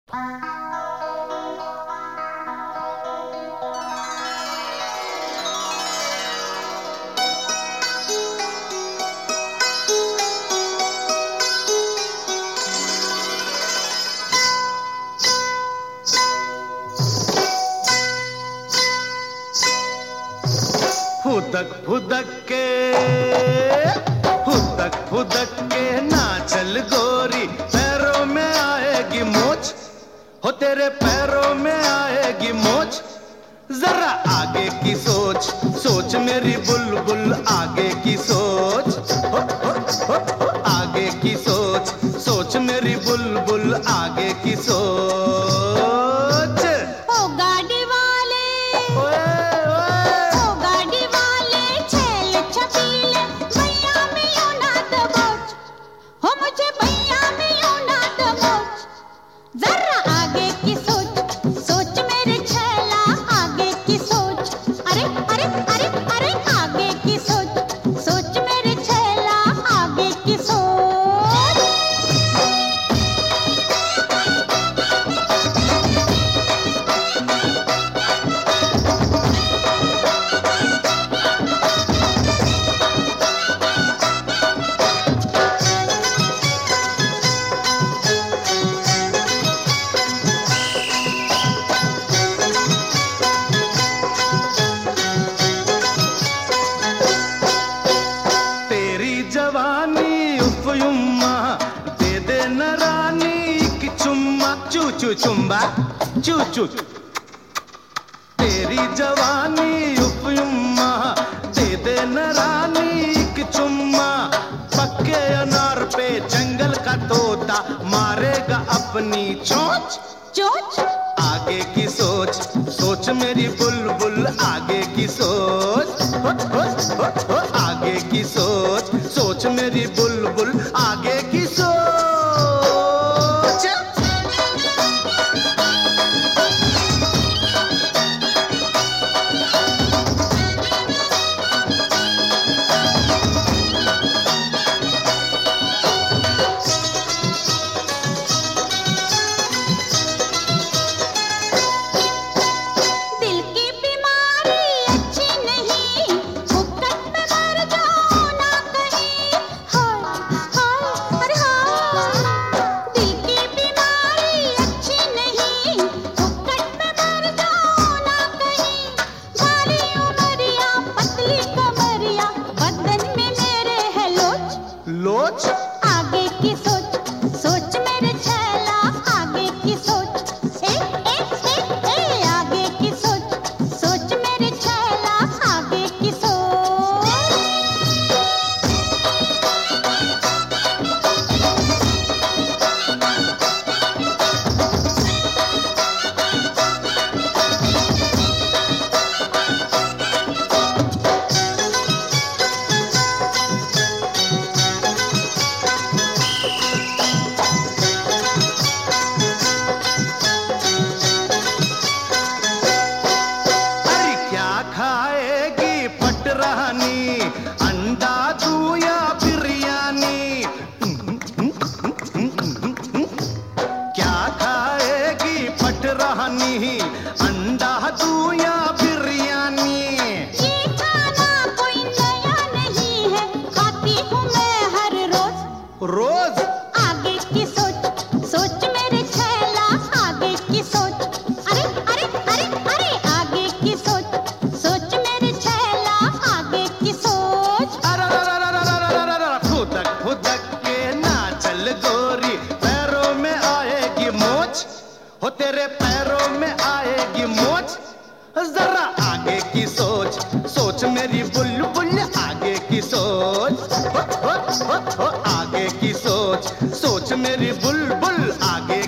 फुदक फुदक के नाचल गोरी, पैरों में आएगी मोच, हो तेरे पैरों में आएगी मोच। जरा आगे की सोच, सोच मेरी बुलबुल आगे की सोच, हो आगे की सोच, सोच मेरी बुलबुल आगे की सोच। ओ गाड़ी वाले, ओ गाड़ी वाले छेल छबीले, भैया में यूं ना दबोच, हो मुझे भैया में यूं ना दबोच। जरा आगे की सोच, सोच मेरे छेला आगे की सोच। अरे अरे अरे अरे आगे की सोच, सोच मेरे छेला आगे की सोच। जवानी उफ़युम्मा दे दे न रानी की चुम्मा, चू चू चुम्बा चू चू। तेरी जवानी उफ़युम्मा दे दे न रानी की चुम्मा, पक्के अनार पे जंगल का तोता मारेगा अपनी चोंच चोच। आगे की सोच, सोच मेरी बुलबुल आगे की सोच, हो आगे की सोच, सोच मेरी बुलबुल आगे की सोच। लोच आगे की सोच, सोच मेरे छेला आगे की सोच। ए आगे की सोच, सोच मेरे छेला आगे की सोच। खाएगी पटरानी, अंडा दूं या बिरयानी, क्या खाएगी पटरानी, अंडा दूं या बिरयानी। ये खाना कोई नया नहीं है, खाती हूँ मैं हर रोज रोज। आगे की सोच, सोच मेरे छेला आगे की सोच। अरे अरे अरे अरे आगे की सोच, सोच मेरे छेला आगे की सोच। फुदक फुदक के नाचल गोरी, पैरों में आएगी मोच, हो तेरे पैरों में आएगी मोच। जरा आगे की सोच, सोच मेरी बुलबुल आगे की सोच, हो आगे की सोच, सोच मेरी बुलबुल आगे